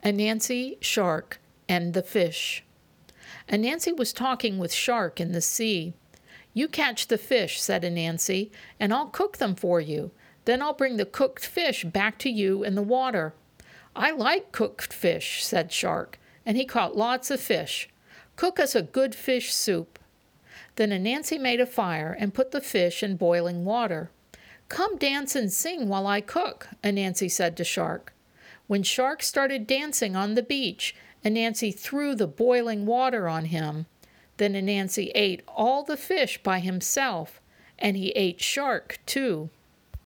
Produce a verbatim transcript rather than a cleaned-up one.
Anansi, Shark, and the Fish. Anansi was talking with Shark in the sea. "You catch the fish," said Anansi, "and I'll cook them for you. Then I'll bring the cooked fish back to you in the water." "I like cooked fish," said Shark, and he caught lots of fish. "Cook us a good fish soup." Then Anansi made a fire and put the fish in boiling water. "Come dance and sing while I cook," Anansi said to Shark. When Shark started dancing on the beach, Anansi threw the boiling water on him. Then Anansi ate all the fish by himself, and he ate Shark too.